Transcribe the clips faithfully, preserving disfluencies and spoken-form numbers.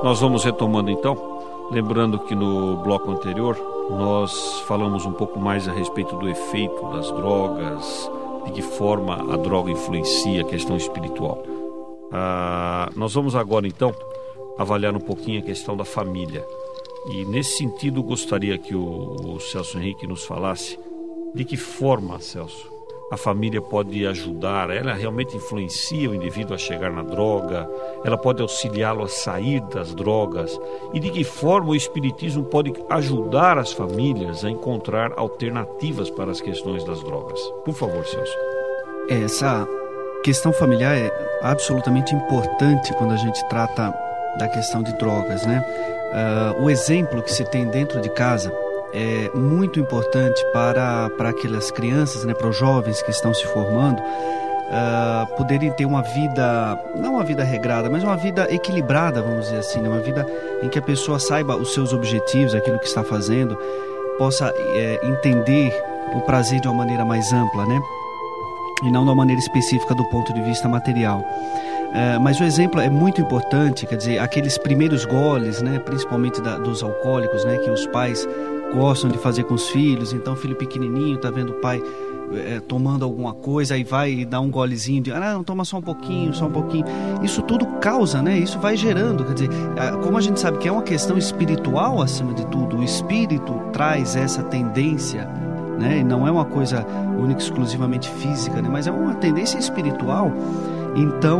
Nós vamos retomando então, lembrando que no bloco anterior nós falamos um pouco mais a respeito do efeito das drogas, de que forma a droga influencia a questão espiritual. Ah, nós vamos agora então avaliar um pouquinho a questão da família. E nesse sentido gostaria que o, o Celso Henrique nos falasse de que forma, Celso, a família pode ajudar, ela realmente influencia o indivíduo a chegar na droga, ela pode auxiliá-lo a sair das drogas, e de que forma o Espiritismo pode ajudar as famílias a encontrar alternativas para as questões das drogas. Por favor, Celso. Essa questão familiar é absolutamente importante quando a gente trata da questão de drogas, né? Uh, o exemplo que se tem dentro de casa é muito importante para, para aquelas crianças, né, para os jovens que estão se formando, uh, poderem ter uma vida, não uma vida regrada, mas uma vida equilibrada, vamos dizer assim, né? Uma vida em que a pessoa saiba os seus objetivos, aquilo que está fazendo, possa é, entender o prazer de uma maneira mais ampla, né? E não de uma maneira específica do ponto de vista material. Uh, mas o exemplo é muito importante, quer dizer, aqueles primeiros goles, né, principalmente da, dos alcoólicos, né, que os pais gostam de fazer com os filhos. Então o filho pequenininho está vendo o pai é, tomando alguma coisa, aí vai e dá um golezinho de, ah, não, toma só um pouquinho, só um pouquinho. Isso tudo causa, né, isso vai gerando, quer dizer, como a gente sabe que é uma questão espiritual acima de tudo, o espírito traz essa tendência, né, e não é uma coisa única exclusivamente física, né, mas é uma tendência espiritual. Então,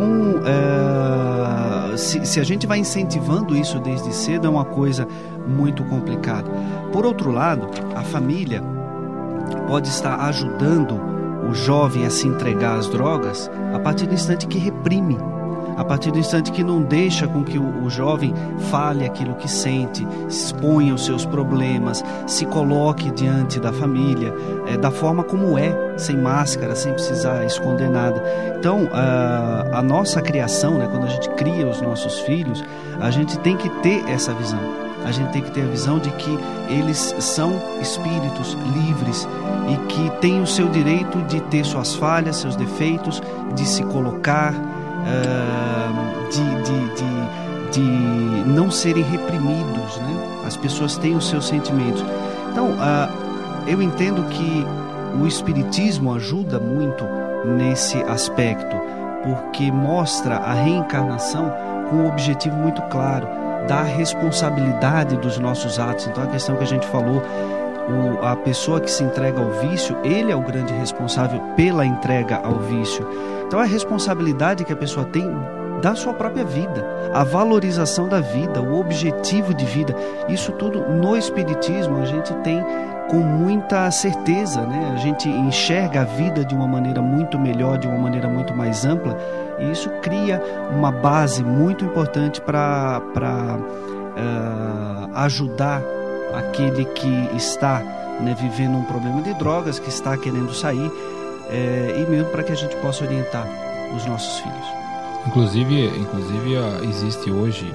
é, se, se a gente vai incentivando isso desde cedo, é uma coisa muito complicada. Por outro lado, a família pode estar ajudando o jovem a se entregar às drogas a partir do instante que reprime, a partir do instante que não deixa com que o, o jovem fale aquilo que sente, exponha os seus problemas, se coloque diante da família, é, da forma como é, sem máscara, sem precisar esconder nada. Então, a, a nossa criação, né, quando a gente cria os nossos filhos, a gente tem que ter essa visão. A gente tem que ter a visão de que eles são espíritos livres e que têm o seu direito de ter suas falhas, seus defeitos, de se colocar, uh, de, de, de, de não serem reprimidos, né? As pessoas têm os seus sentimentos. Então, uh, eu entendo que o Espiritismo ajuda muito nesse aspecto, porque mostra a reencarnação com um objetivo muito claro, da responsabilidade dos nossos atos. Então a questão que a gente falou, o, a pessoa que se entrega ao vício, ele é o grande responsável pela entrega ao vício. Então a responsabilidade que a pessoa tem da sua própria vida, a valorização da vida, o objetivo de vida, isso tudo no Espiritismo a gente tem com muita certeza, né? A gente enxerga a vida de uma maneira muito melhor, de uma maneira muito mais ampla, e isso cria uma base muito importante para para uh, ajudar aquele que está, né, vivendo um problema de drogas, que está querendo sair, é, e mesmo para que a gente possa orientar os nossos filhos. Inclusive, inclusive existe hoje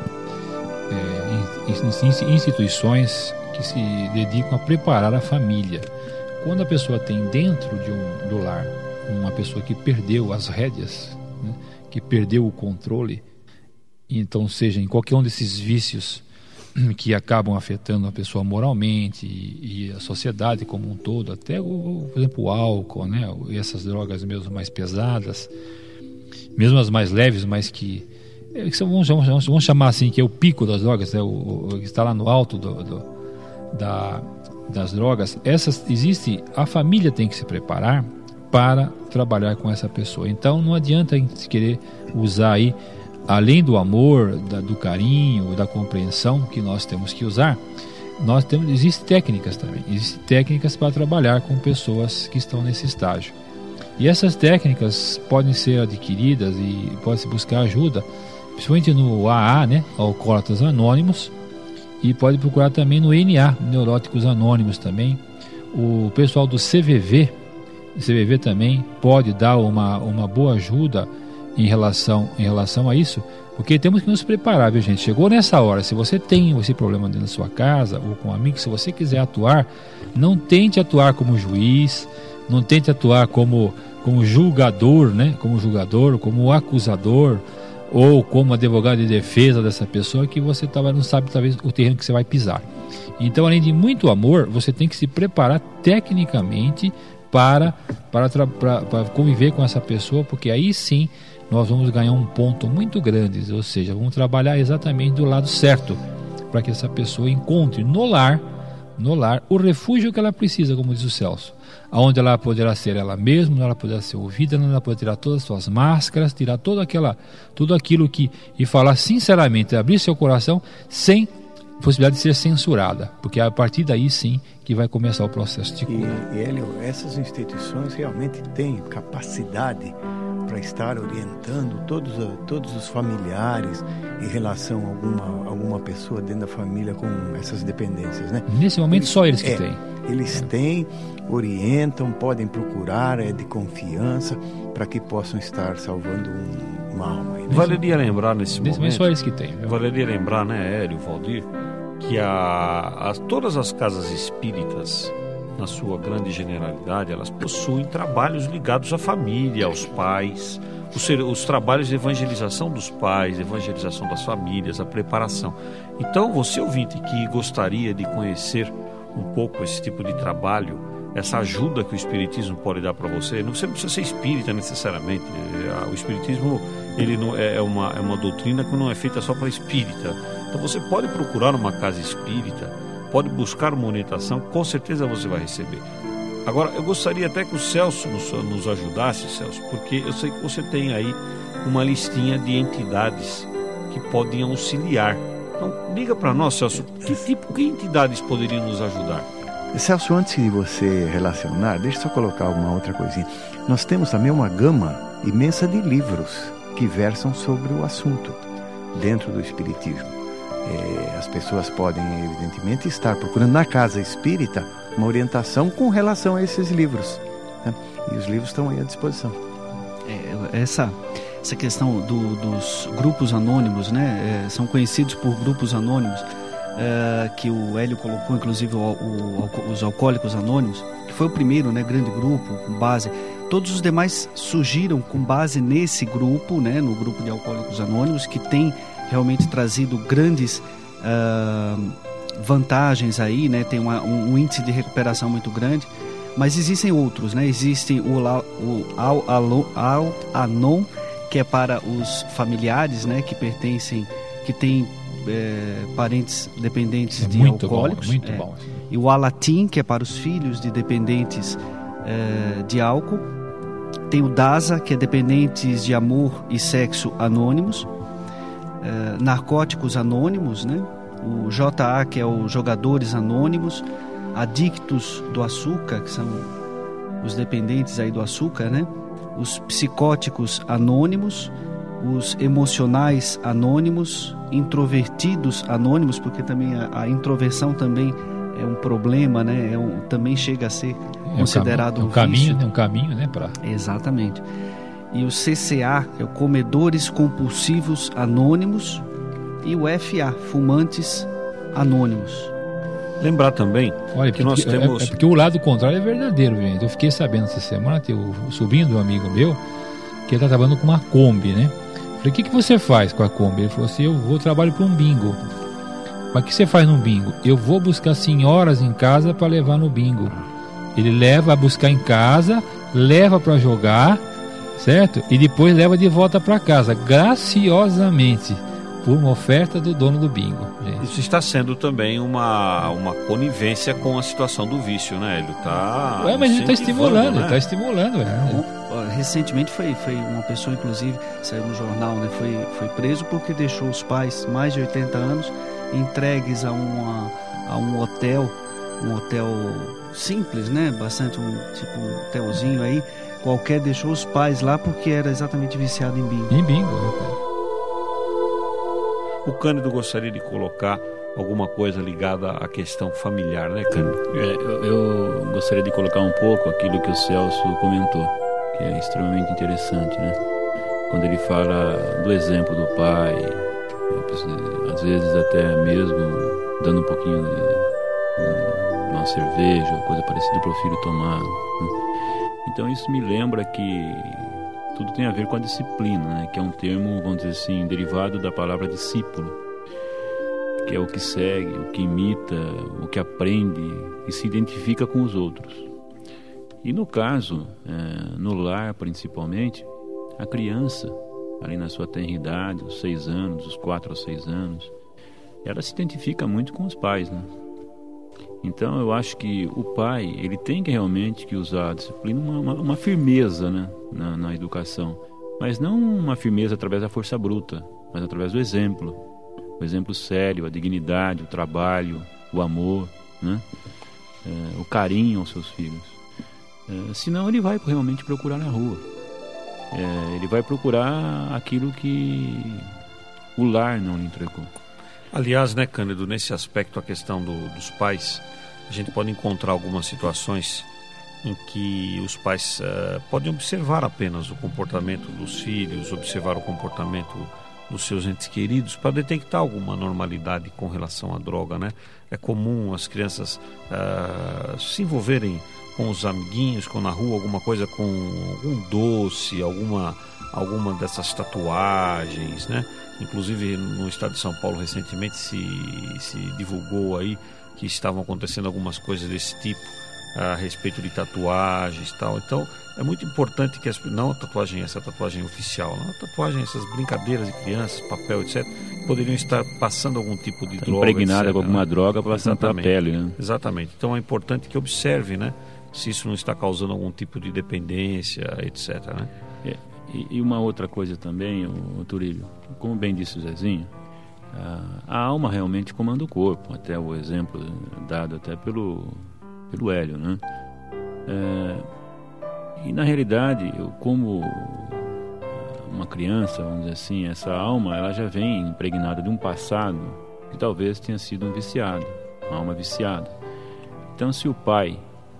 é, instituições que se dedicam a preparar a família. Quando a pessoa tem dentro de um, do lar uma pessoa que perdeu as rédeas, né, que perdeu o controle, então seja em qualquer um desses vícios que acabam afetando a pessoa moralmente e, e a sociedade como um todo, até o, por exemplo, o álcool, né, e essas drogas mesmo mais pesadas, mesmo as mais leves, mas que, é, que são, vamos, vamos, vamos chamar assim, que é o pico das drogas, né, o, o que está lá no alto do, do, da, das drogas. Essas existe, a família tem que se preparar para trabalhar com essa pessoa. Então não adianta a gente querer usar aí, além do amor, da, do carinho, da compreensão que nós temos que usar, nós temos, existem técnicas também, existem técnicas para trabalhar com pessoas que estão nesse estágio. E essas técnicas podem ser adquiridas e pode-se buscar ajuda, principalmente no A A, né, Alcoólatras Anônimos, e pode procurar também no N A, Neuróticos Anônimos também. O pessoal do C V V, o C V V também pode dar uma, uma boa ajuda em relação, em relação a isso, porque temos que nos preparar, viu, gente? Chegou nessa hora, se você tem esse problema dentro da sua casa ou com um amigo, se você quiser atuar, não tente atuar como juiz, não tente atuar como, como julgador, né? Como julgador, como acusador, ou como advogado de defesa dessa pessoa, que você tava, não sabe talvez o terreno que você vai pisar. Então, além de muito amor, você tem que se preparar tecnicamente para, para, para, para conviver com essa pessoa, porque aí sim nós vamos ganhar um ponto muito grande, ou seja, vamos trabalhar exatamente do lado certo, para que essa pessoa encontre no lar, no lar o refúgio que ela precisa, como diz o Celso, onde ela poderá ser ela mesma, onde ela poderá ser ouvida, onde ela poderá tirar todas as suas máscaras, tirar toda aquela, tudo aquilo que, e falar sinceramente, abrir seu coração sem possibilidade de ser censurada, porque é a partir daí sim que vai começar o processo de cura. E, e Hélio, essas instituições realmente têm capacidade para estar orientando todos, todos os familiares em relação a alguma, alguma pessoa dentro da família com essas dependências, né? Nesse momento, eles, só eles que é, têm. Eles é. têm, orientam, podem procurar, é de confiança, para que possam estar salvando um, uma alma. Né? Valeria lembrar nesse, nesse momento, só eles que têm. Viu? Valeria lembrar, né, Hélio, Valdir, que a, a, todas as casas espíritas, na sua grande generalidade, elas possuem trabalhos ligados à família, aos pais, os, os trabalhos de evangelização dos pais, evangelização das famílias, a preparação. Então, você ouvinte que gostaria de conhecer um pouco esse tipo de trabalho, essa ajuda que o Espiritismo pode dar para você, você não precisa ser espírita necessariamente. O Espiritismo ele não, é, uma, é uma doutrina que não é feita só para espírita. Então você pode procurar uma casa espírita, pode buscar uma orientação, com certeza você vai receber. Agora, eu gostaria até que o Celso nos, nos ajudasse, Celso, porque eu sei que você tem aí uma listinha de entidades que podem auxiliar. Então, liga para nós, Celso, que tipo, que entidades poderiam nos ajudar? Celso, antes de você relacionar, deixa eu só colocar uma outra coisinha. Nós temos também uma gama imensa de livros que versam sobre o assunto dentro do Espiritismo. É, as pessoas podem, evidentemente, estar procurando na casa espírita uma orientação com relação a esses livros, né? E os livros estão aí à disposição. É, essa, essa questão do, dos grupos anônimos, né? É, são conhecidos por grupos anônimos, é, que o Hélio colocou, inclusive, o, o, os Alcoólicos Anônimos, que foi o primeiro, né, grande grupo com base. Todos os demais surgiram com base nesse grupo, né, no grupo de Alcoólicos Anônimos, que tem realmente trazido grandes uh, vantagens aí, né? Tem uma, um, um índice de recuperação muito grande, mas existem outros, né? Existe o, o Al-Anon, que é para os familiares, né? Que pertencem, que têm é, parentes dependentes é de muito alcoólicos. Bom, muito é. bom. E o Alatim, que é para os filhos de dependentes é, de álcool. Tem o DASA, que é dependentes de amor e sexo anônimos. Uh, narcóticos anônimos, né? O J A, que é o jogadores anônimos, adictos do açúcar, que são os dependentes aí do açúcar, né? Os psicóticos anônimos, os emocionais anônimos, introvertidos anônimos, porque também a, a introversão também é um problema, né? É um, também chega a ser é considerado um, um, um caminho, vício. É um caminho, né? Pra... Exatamente. E o C C A, que é o Comedores Compulsivos Anônimos, e o F A, Fumantes Anônimos. Lembrar também Olha, que porque, nós temos... É, é porque o lado contrário é verdadeiro, gente. Eu fiquei sabendo essa semana, tem o, o sobrinho do amigo meu, que ele está trabalhando com uma Kombi, né? Falei, o que, que você faz com a Kombi? Ele falou assim, eu vou trabalho para um bingo. Mas o que você faz no bingo? Eu vou buscar senhoras em casa para levar no bingo. Ele leva, vai buscar em casa, leva para jogar... certo? E depois leva de volta para casa, graciosamente, por uma oferta do dono do bingo. Gente. Isso está sendo também uma, uma conivência com a situação do vício, né? Ele está Ué, mas ele está estimulando, né? ele está estimulando. Né? Recentemente foi, foi uma pessoa, inclusive, saiu no jornal, né? Foi, foi preso porque deixou os pais, mais de oitenta anos, entregues a, uma, a um hotel, um hotel simples, né? Bastante um tipo um hotelzinho aí, qualquer, deixou os pais lá porque era exatamente viciado em bingo. Em bingo. O Cândido gostaria de colocar alguma coisa ligada à questão familiar, né, Cândido? É, eu, eu gostaria de colocar um pouco aquilo que o Celso comentou, que é extremamente interessante, né? Quando ele fala do exemplo do pai, às vezes até mesmo dando um pouquinho de uma cerveja, coisa parecida para o filho tomar, né? Então isso me lembra que tudo tem a ver com a disciplina, né? Que é um termo, vamos dizer assim, derivado da palavra discípulo, que é o que segue, o que imita, o que aprende e se identifica com os outros. E no caso, é, no lar principalmente, a criança, ali na sua tenridade, os seis anos, os quatro ou seis anos, ela se identifica muito com os pais, né? Então eu acho que o pai, ele tem que realmente que usar a disciplina, uma, uma, uma firmeza, né, na, na educação, mas não uma firmeza através da força bruta, mas através do exemplo, o exemplo sério, a dignidade, o trabalho, o amor, né, é, o carinho aos seus filhos. É, senão ele vai realmente procurar na rua, é, ele vai procurar aquilo que o lar não lhe entregou. Aliás, né, Cândido, nesse aspecto, a questão do, dos pais, a gente pode encontrar algumas situações em que os pais uh, podem observar apenas o comportamento dos filhos, observar o comportamento dos seus entes queridos para detectar alguma normalidade com relação à droga, né? É comum as crianças uh, se envolverem com os amiguinhos, com na rua, alguma coisa com algum doce, alguma, alguma dessas tatuagens, né? Inclusive no estado de São Paulo recentemente se, se divulgou aí que estavam acontecendo algumas coisas desse tipo a respeito de tatuagens e tal. Então é muito importante que as, não a tatuagem essa tatuagem oficial, não a tatuagem, essas brincadeiras de crianças, papel, etcétera, poderiam estar passando algum tipo de tá droga, impregnada etcétera, com alguma né? droga passando pela pele, né? Exatamente. Então é importante que observe, né, se isso não está causando algum tipo de dependência, etcétera, né? É. E, e uma outra coisa também, o, o Turílio, como bem disse o Zezinho, a, a alma realmente comanda o corpo, até o exemplo dado até pelo, pelo Hélio, né? É, e na realidade, eu, como uma criança, vamos dizer assim, essa alma ela já vem impregnada de um passado que talvez tenha sido um viciado, uma alma viciada. Então, se o pai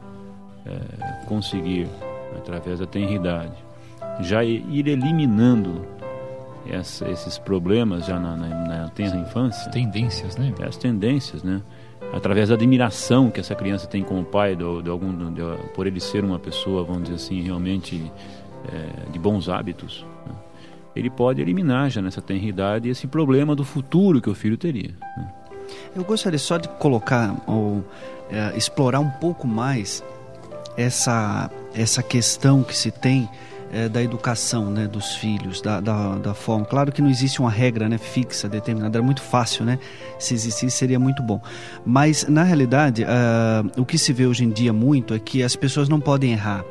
é, conseguir, através da tenridade, já ir eliminando essa, esses problemas já na, na, na tenra infância, as tendências, né? As tendências, né? Através da admiração que essa criança tem com o pai, do, de algum, de, por ele ser uma pessoa, vamos dizer assim, realmente é, de bons hábitos, né? Ele pode eliminar já nessa tenridade esse problema do futuro que o filho teria, né? Eu gostaria só de colocar ou é, explorar um pouco mais essa, essa questão que se tem É, da educação, né, dos filhos, da, da, da forma. Claro que não existe uma regra, né, fixa, determinada, é muito fácil, né? Se existisse seria muito bom. Mas, na realidade, uh, o que se vê hoje em dia muito é que as pessoas não podem errar.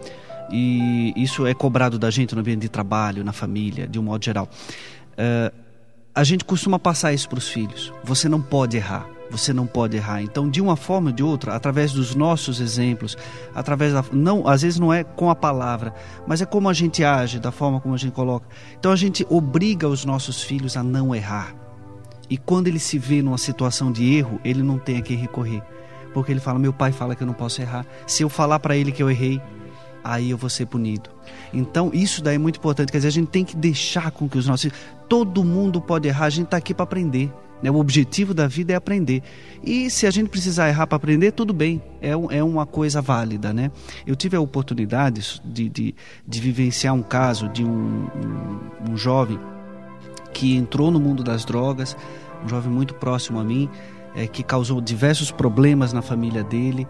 E isso é cobrado da gente no ambiente de trabalho, na família, de um modo geral. Uh, a gente costuma passar isso para os filhos. Você não pode errar. Você não pode errar. Então, de uma forma ou de outra, através dos nossos exemplos, através da, não, às vezes não é com a palavra, mas é como a gente age, da forma como a gente coloca. Então, a gente obriga os nossos filhos a não errar. E quando ele se vê numa situação de erro, ele não tem a quem recorrer. Porque ele fala, meu pai fala que eu não posso errar. Se eu falar para ele que eu errei, aí eu vou ser punido. Então, isso daí é muito importante. Quer dizer, a gente tem que deixar com que os nossos filhos... Todo mundo pode errar, a gente está aqui para aprender. O objetivo da vida é aprender. E se a gente precisar errar para aprender, tudo bem. É, um, é uma coisa válida, né? Eu tive a oportunidade de, de, de vivenciar um caso de um, um, um jovem que entrou no mundo das drogas, um jovem muito próximo a mim, é, que causou diversos problemas na família dele,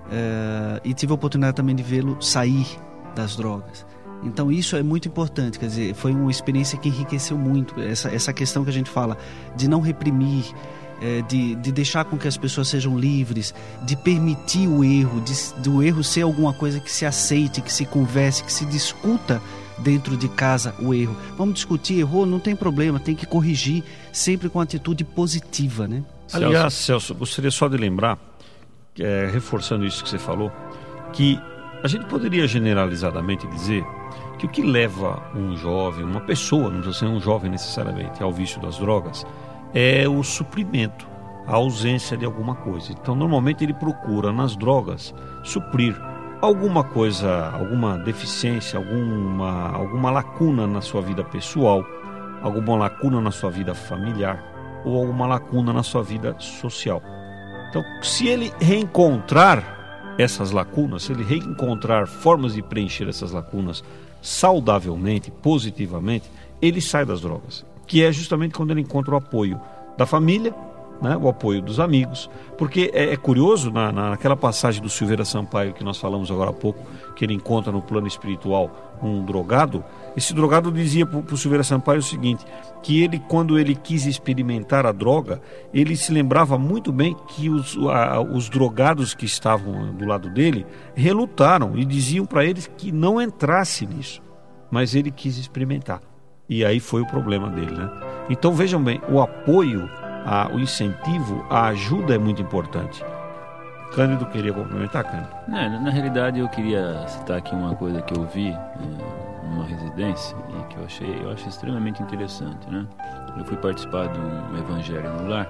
é, e tive a oportunidade também de vê-lo sair das drogas. Então isso é muito importante, quer dizer, foi uma experiência que enriqueceu muito, essa, essa questão que a gente fala, de não reprimir, é, de, de deixar com que as pessoas sejam livres, de permitir o erro, de, do erro ser alguma coisa que se aceite, que se converse, que se discuta dentro de casa o erro. Vamos discutir, errou, não tem problema, tem que corrigir, sempre com atitude positiva, né? Aliás, Celso, gostaria só de lembrar, é, reforçando isso que você falou, que a gente poderia generalizadamente dizer que o que leva um jovem, uma pessoa, não precisa ser um jovem necessariamente, ao vício das drogas, é o suprimento, a ausência de alguma coisa. Então, normalmente ele procura nas drogas suprir alguma coisa, alguma deficiência, alguma, alguma lacuna na sua vida pessoal, alguma lacuna na sua vida familiar ou alguma lacuna na sua vida social. Então, se ele reencontrar essas lacunas, se ele reencontrar formas de preencher essas lacunas, saudavelmente, positivamente, ele sai das drogas, que é justamente quando ele encontra o apoio da família, né, o apoio dos amigos, porque é, é curioso, na, naquela passagem do Silveira Sampaio que nós falamos agora há pouco, que ele encontra no plano espiritual um drogado, esse drogado dizia para o Silveira Sampaio o seguinte, que ele, quando ele quis experimentar a droga, ele se lembrava muito bem que os, a, os drogados que estavam do lado dele relutaram e diziam para eles que não entrasse nisso, mas ele quis experimentar, e aí foi o problema dele, né? Então vejam bem, o apoio, a, o incentivo, a ajuda é muito importante. Cândido queria complementar, Cândido? Não, na realidade eu queria citar aqui uma coisa que eu vi é, numa residência e que eu achei, eu achei extremamente interessante, né? Eu fui participar de um evangelho no lar,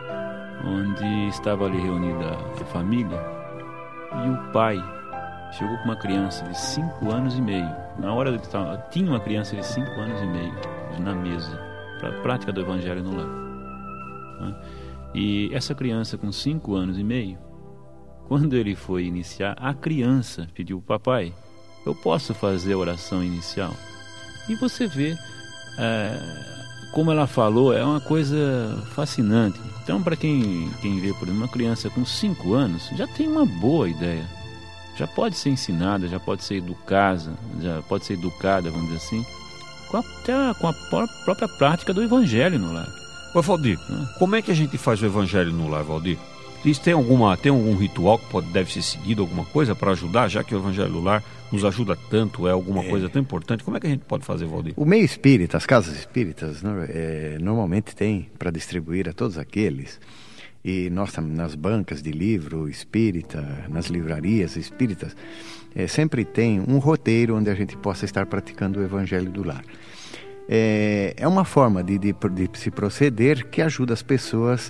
onde estava ali reunida a família e o pai chegou com uma criança de cinco anos e meio. Na hora que estava, tinha uma criança de cinco anos e meio na mesa para a prática do evangelho no lar, né? E essa criança com cinco anos e meio, quando ele foi iniciar, a criança pediu: papai, eu posso fazer a oração inicial? E você vê é, como ela falou, é uma coisa fascinante. Então, para quem, quem vê, por exemplo, uma criança com cinco anos, já tem uma boa ideia. Já pode ser ensinada, já pode ser educada, já pode ser educada, vamos dizer assim, com a, até com a própria prática do evangelho no lar. Ô, Valdir, hum. como é que a gente faz o evangelho no lar, Valdir? Isso tem, alguma, tem algum ritual que pode, deve ser seguido, alguma coisa para ajudar, já que o evangelho no lar nos ajuda tanto, é alguma é. coisa tão importante? Como é que a gente pode fazer, Valdir? O meio espírita, as casas espíritas, né, é, normalmente tem para distribuir a todos aqueles. E nós, nas bancas de livro espírita, nas livrarias espíritas, é, sempre tem um roteiro onde a gente possa estar praticando o evangelho do lar. É, é uma forma de, de, de se proceder que ajuda as pessoas,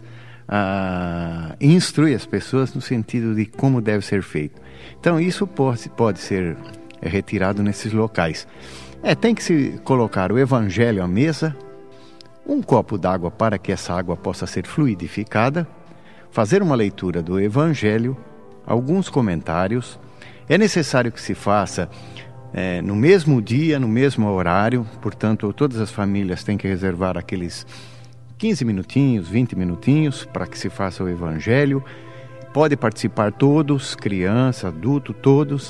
a instrui as pessoas no sentido de como deve ser feito. Então isso pode, pode ser retirado nesses locais. É, tem que se colocar o evangelho à mesa, um copo d'água para que essa água possa ser fluidificada, fazer uma leitura do evangelho, alguns comentários. É necessário que se faça é, no mesmo dia, no mesmo horário, portanto todas as famílias têm que reservar aqueles quinze minutinhos, vinte minutinhos para que se faça o evangelho. Pode participar todos, criança, adulto, todos,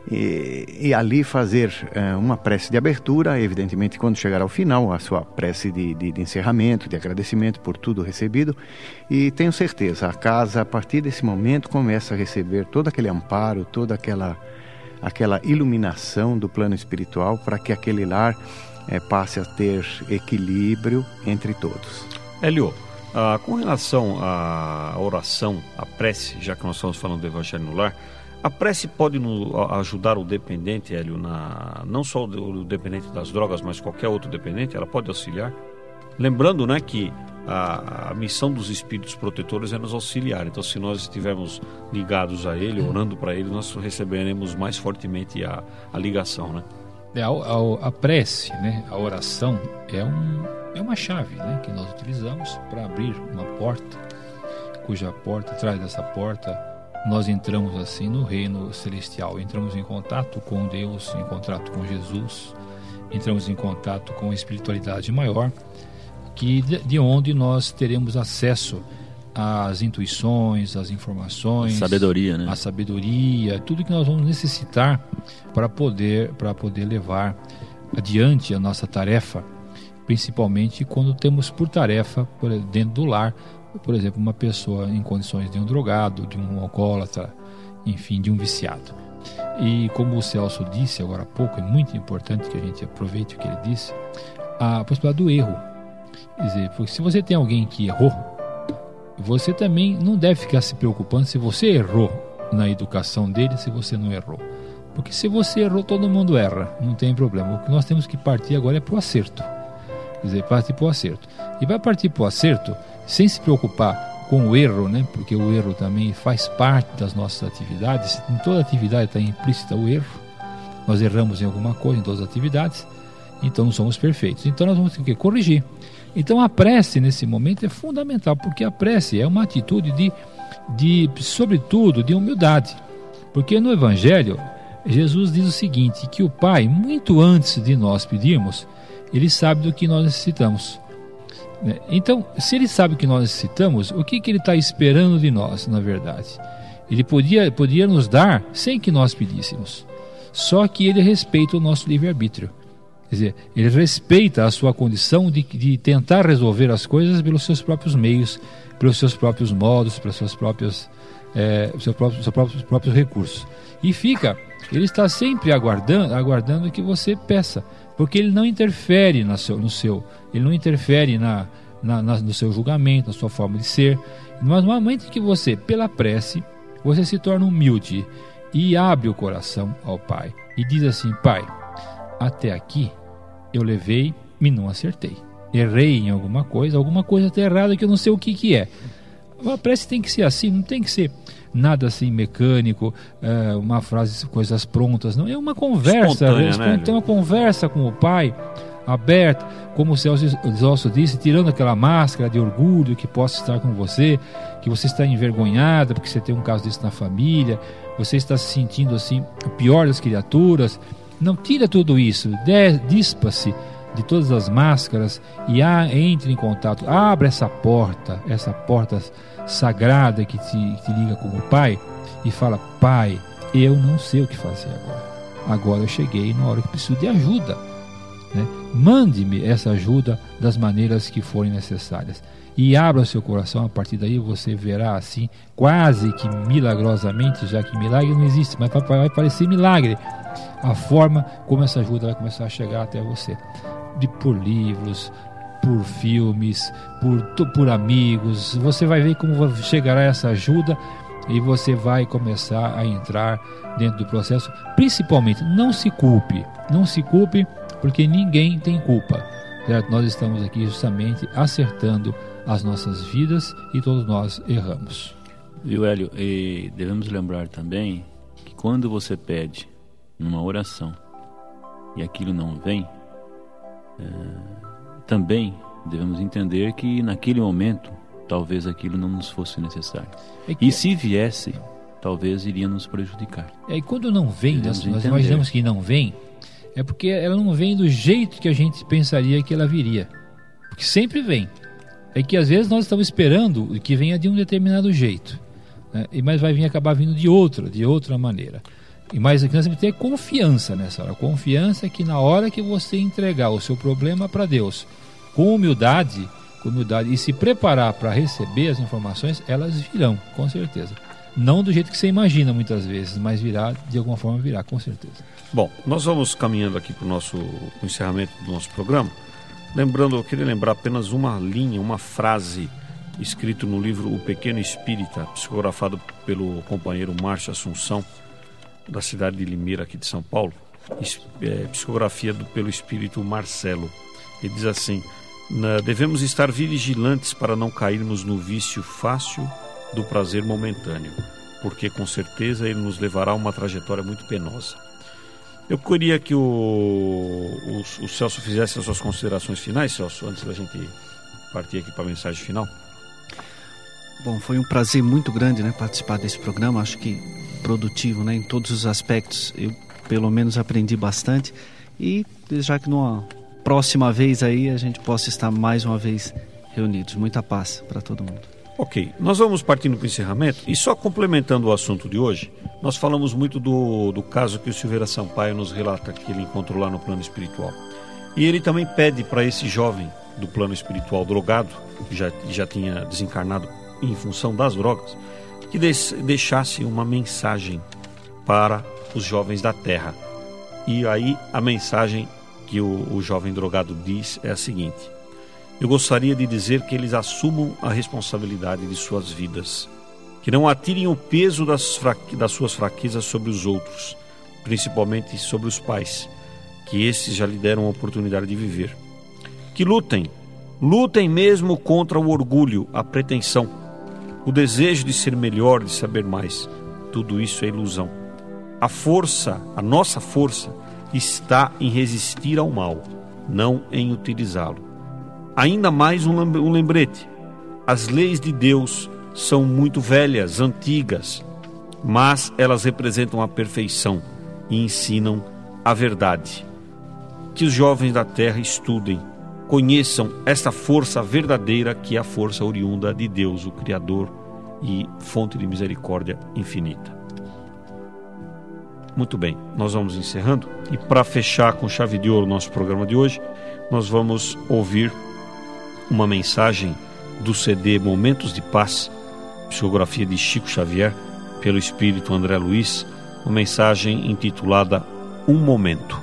e, e ali fazer é, uma prece de abertura, evidentemente quando chegar ao final, a sua prece de, de, de encerramento, de agradecimento por tudo recebido. E tenho certeza, a casa a partir desse momento começa a receber todo aquele amparo, toda aquela, aquela iluminação do plano espiritual para que aquele lar é, passe a ter equilíbrio entre todos. Hélio, ah, com relação à oração, à prece, já que nós estamos falando do evangelho no lar, a prece pode no, ajudar o dependente, Hélio, na, não só o, o dependente das drogas, mas qualquer outro dependente, ela pode auxiliar? Lembrando, né, que a, a missão dos espíritos protetores é nos auxiliar. Então, se nós estivermos ligados a ele, orando para ele, nós receberemos mais fortemente a, a ligação, né? É, a, a, a prece, né, a oração, é, um, é uma chave, né, que nós utilizamos para abrir uma porta, cuja porta, atrás dessa porta, nós entramos assim no reino celestial, entramos em contato com Deus, em contato com Jesus, entramos em contato com a espiritualidade maior, que de, de onde nós teremos acesso às intuições, às informações, sabedoria, né? a sabedoria, tudo que nós vamos necessitar para poder, para poder levar adiante a nossa tarefa, principalmente quando temos por tarefa, por, dentro do lar, por exemplo, uma pessoa em condições de um drogado, de um alcoólatra, enfim, de um viciado. E como o Celso disse agora há pouco, é muito importante que a gente aproveite o que ele disse, a possibilidade do erro. Quer dizer, porque se você tem alguém que errou, você também não deve ficar se preocupando se você errou na educação dele, se você não errou. Porque se você errou, todo mundo erra, não tem problema. O que nós temos que partir agora é para o acerto. Quer dizer, partir para o acerto. E vai partir para o acerto sem se preocupar com o erro, né? Porque o erro também faz parte das nossas atividades. Em toda atividade está implícita o erro. Nós erramos em alguma coisa, em todas as atividades, então não somos perfeitos. Então nós vamos ter que corrigir. Então a prece nesse momento é fundamental, porque a prece é uma atitude de, de sobretudo, de humildade. Porque no Evangelho, Jesus diz o seguinte, que o Pai, muito antes de nós pedirmos, Ele sabe do que nós necessitamos. Então, se Ele sabe o que nós necessitamos, o que, que Ele está esperando de nós, na verdade? Ele podia, podia nos dar sem que nós pedíssemos. Só que Ele respeita o nosso livre-arbítrio. Quer dizer, Ele respeita a sua condição de, de tentar resolver as coisas pelos seus próprios meios, pelos seus próprios modos, pelos seus próprios, é, seus próprios, seus próprios, próprios recursos. E fica, Ele está sempre aguardando, aguardando que você peça, porque Ele não interfere no seu, no seu Ele não interfere na, na, na, no seu julgamento, na sua forma de ser. Mas no momento que você, pela prece, você se torna humilde e abre o coração ao Pai e diz assim: Pai, até aqui eu levei e não acertei, errei em alguma coisa, alguma coisa está errada que eu não sei o que, que é. A prece tem que ser assim, não tem que ser nada assim mecânico, é, uma frase, coisas prontas, não, é uma conversa, né? Tem uma conversa com o Pai aberta, como o Celso disse, tirando aquela máscara de orgulho que possa estar com você, que você está envergonhada porque você tem um caso disso na família, você está se sentindo assim o pior das criaturas. Não, tira tudo isso, dispa-se de todas as máscaras e a, entre em contato, abre essa porta, essa porta sagrada que te, que te liga com o Pai e fala: Pai, eu não sei o que fazer agora, agora eu cheguei na hora que preciso de ajuda, né? Mande-me essa ajuda das maneiras que forem necessárias e abra o seu coração. A partir daí você verá assim, quase que milagrosamente, já que milagre não existe, mas vai parecer milagre, a forma como essa ajuda vai começar a chegar até você, de, por livros, por filmes, por, por amigos. Você vai ver como chegará essa ajuda e você vai começar a entrar dentro do processo. Principalmente, não se culpe, não se culpe, porque ninguém tem culpa, certo? Nós estamos aqui justamente acertando as nossas vidas e todos nós erramos. Viu, Hélio? E devemos lembrar também que quando você pede numa oração e aquilo não vem, é, também devemos entender que naquele momento talvez aquilo não nos fosse necessário, é que... e se viesse, talvez iria nos prejudicar. É, e quando não vem, nós, nós imaginamos que não vem, é porque ela não vem do jeito que a gente pensaria que ela viria, porque sempre vem. É que às vezes nós estamos esperando que venha de um determinado jeito, né? Mas vai vir, acabar vindo de outra, de outra maneira. E mais aqui nós temos que ter confiança nessa hora. Confiança que na hora que você entregar o seu problema para Deus, com humildade, com humildade e se preparar para receber as informações, elas virão, com certeza. Não do jeito que você imagina muitas vezes, mas virá, de alguma forma virá, com certeza. Bom, nós vamos caminhando aqui para o nosso pro encerramento do nosso programa. Lembrando, eu queria lembrar apenas uma linha, uma frase escrito no livro O Pequeno Espírita, psicografado pelo companheiro Márcio Assunção, da cidade de Limeira, aqui de São Paulo, é, psicografia do, pelo espírito Marcelo. Ele diz assim: devemos estar vigilantes para não cairmos no vício fácil do prazer momentâneo, porque com certeza ele nos levará a uma trajetória muito penosa. Eu queria que o, o, o Celso fizesse as suas considerações finais, Celso, antes da gente partir aqui para a mensagem final. Bom, foi um prazer muito grande, né, participar desse programa. Acho que produtivo, né, em todos os aspectos. Eu pelo menos aprendi bastante e já que numa próxima vez aí a gente possa estar mais uma vez reunidos. Muita paz para todo mundo. Ok, nós vamos partindo para o encerramento e só complementando o assunto de hoje, nós falamos muito do, do caso que o Silveira Sampaio nos relata que ele encontrou lá no plano espiritual. E ele também pede para esse jovem do plano espiritual drogado, que já, já tinha desencarnado em função das drogas, que deixasse uma mensagem para os jovens da Terra. E aí a mensagem que o, o jovem drogado diz é a seguinte: eu gostaria de dizer que eles assumam a responsabilidade de suas vidas, que não atirem o peso das, fraque... das suas fraquezas sobre os outros, principalmente sobre os pais, que esses já lhe deram a oportunidade de viver. Que lutem, lutem mesmo contra o orgulho, a pretensão, o desejo de ser melhor, de saber mais. Tudo isso é ilusão. A força, a nossa força, está em resistir ao mal, não em utilizá-lo. Ainda mais um lembrete: as leis de Deus são muito velhas, antigas, mas elas representam a perfeição e ensinam a verdade. Que os jovens da terra estudem, conheçam esta força verdadeira que é a força oriunda de Deus, o Criador e fonte de misericórdia infinita. Muito bem, nós vamos encerrando e para fechar com chave de ouro o nosso programa de hoje, nós vamos ouvir uma mensagem do C D Momentos de Paz, psicografia de Chico Xavier, pelo espírito André Luiz, uma mensagem intitulada Um Momento.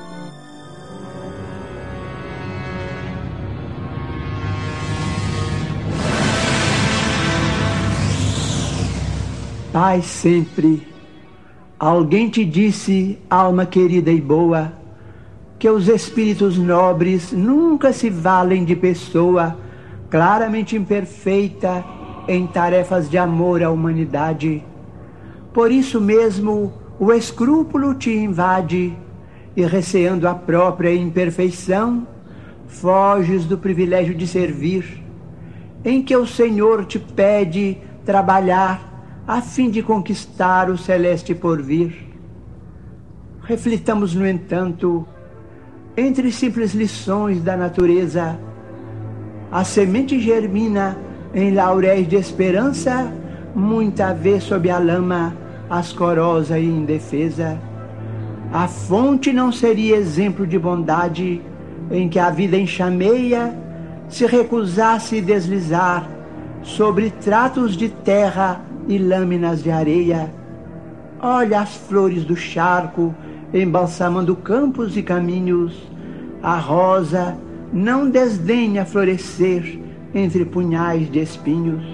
Paz sempre. Alguém te disse, alma querida e boa, que os espíritos nobres nunca se valem de pessoa claramente imperfeita em tarefas de amor à humanidade. Por isso mesmo o escrúpulo te invade e, receando a própria imperfeição, foges do privilégio de servir, em que o Senhor te pede trabalhar a fim de conquistar o celeste porvir. Reflitamos, no entanto, entre simples lições da natureza, a semente germina em lauréis de esperança, muita vez sob a lama, ascorosa e indefesa. A fonte não seria exemplo de bondade, em que a vida enxameia se recusasse deslizar sobre tratos de terra e lâminas de areia. Olha as flores do charco embalsamando campos e caminhos. A rosa não desdenha florescer entre punhais de espinhos.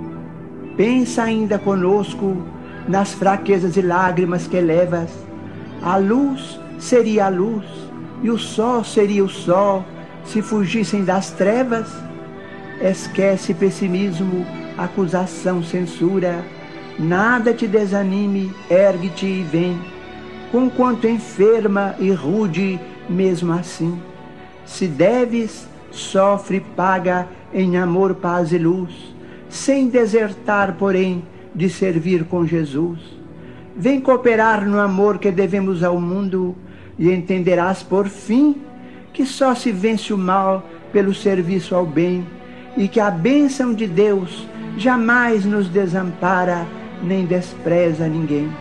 Pensa ainda conosco nas fraquezas e lágrimas que levas. A luz seria a luz e o sol seria o sol se fugissem das trevas. Esquece pessimismo, acusação, censura. Nada te desanime, ergue-te e vem, conquanto enferma e rude mesmo assim. Se deves, sofre, paga em amor, paz e luz, sem desertar, porém, de servir com Jesus. Vem cooperar no amor que devemos ao mundo e entenderás por fim que só se vence o mal pelo serviço ao bem e que a bênção de Deus jamais nos desampara nem despreza ninguém.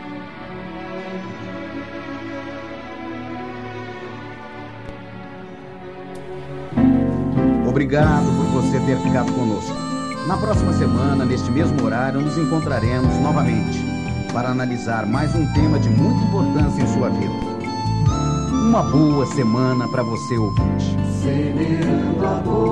Obrigado por você ter ficado conosco. Na próxima semana, neste mesmo horário, nos encontraremos novamente para analisar mais um tema de muita importância em sua vida. Uma boa semana para você, ouvinte. Semeando amor.